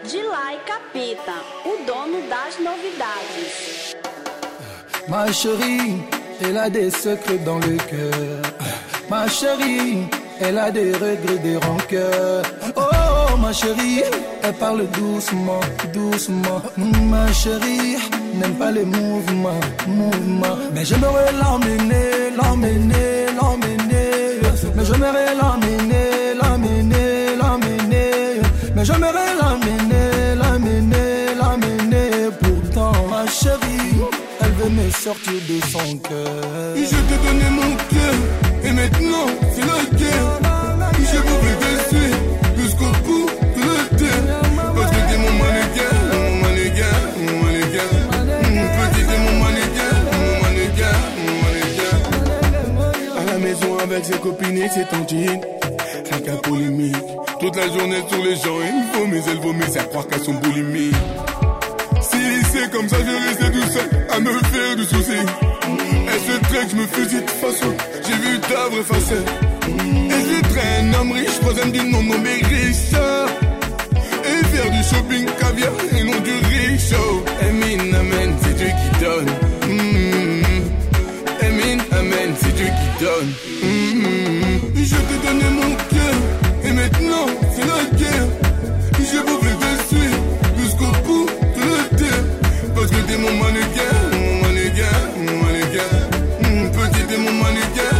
Dilay Capita, o dono das novidades. Ma chérie, elle a des secrets dans le cœur. Ma chérie, elle a des regrets, des rancœurs. Oh, ma chérie, elle parle doucement, doucement. Ma chérie, n'aime pas les mouvements. Mais j'aimerais l'emmener. Mais j'aimerais l'emmener. Mais j'aimerais l'emmener. Pourtant, ma chérie, elle veut me sortir de son cœur. Je t'ai donné mon cœur, et maintenant c'est la guerre. J'ai voulu te suivre jusqu'au bout de la terre. Parce que t'es mon mannequin. Petit t'es mon mannequin. À la maison avec ses copines et ses tantines. Rien qu'à polémique. Toute la journée sur les gens, elle vomit, à croire qu'elles sont boulimiques. Si c'est comme ça, je restais tout seul à me faire du souci. Elle se traite, je me fusille de façon. J'ai vu ta vraie facette. Et je traîne un homme riche, troisième du nom nommé Richard. Et faire du shopping caviar et non du richo. Amen, amen, c'est Dieu qui donne. Amen, amen, c'est Dieu qui donne. Je t'ai donné mon cœur, et maintenant c'est la guerre. J'ai voulu te suivre jusqu'au bout de la terre. Parce que t'es mon mannequin. Petit t'es mon mannequin.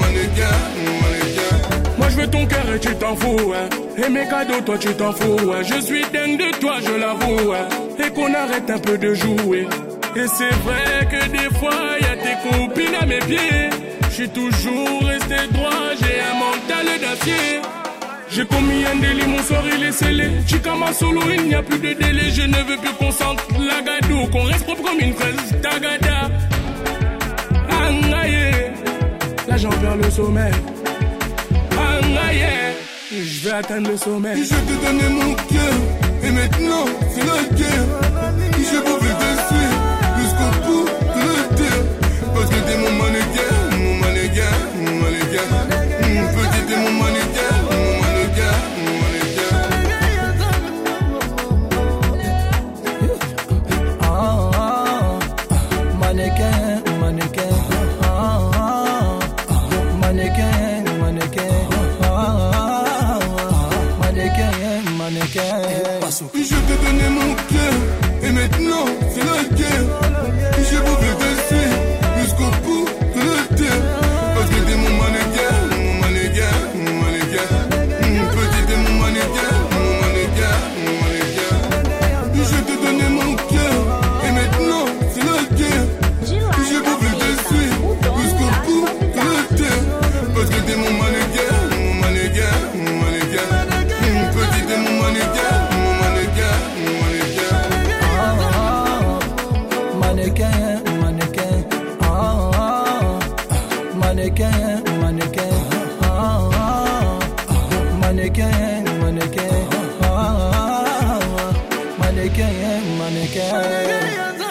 Moi je veux ton cœur et tu t'en fous, hein. Et mes cadeaux toi tu t'en fous, hein. Je suis dingue de toi, je l'avoue, hein. Et qu'on arrête un peu de jouer. Et c'est vrai que des fois y'a tes copines à mes pieds. Je suis toujours resté droit, j'ai un mental d'acier. J'ai commis un délit, mon sort il est scellé. Chikama solo, il n'y a plus de délai. Je ne veux plus qu'on sente la gadou, qu'on reste propre comme une fraise tagada. Angaye, là j'en perds le sommeil. Angaye, je vais atteindre le sommet. Je t'ai donné mon cœur, et maintenant c'est la guerre. J'ai voulu te suivre jusqu'au bout de la terre. Parce que t'es mon mannequin. Petit t'es mon mannequin. Je t'ai donné mon cœur, et maintenant c'est la guerre. J'ai voulu te suivre jusqu'au bout de la terre. Parce que t'es mon mannequin. Petit t'es mon mannequin. Je t'ai donné mon cœur, et maintenant c'est la guerre. J'ai voulu te suivre jusqu'au bout de la terre. Parce que t'es mon mannequin. Petit t'es mon mannequin. Mannequin.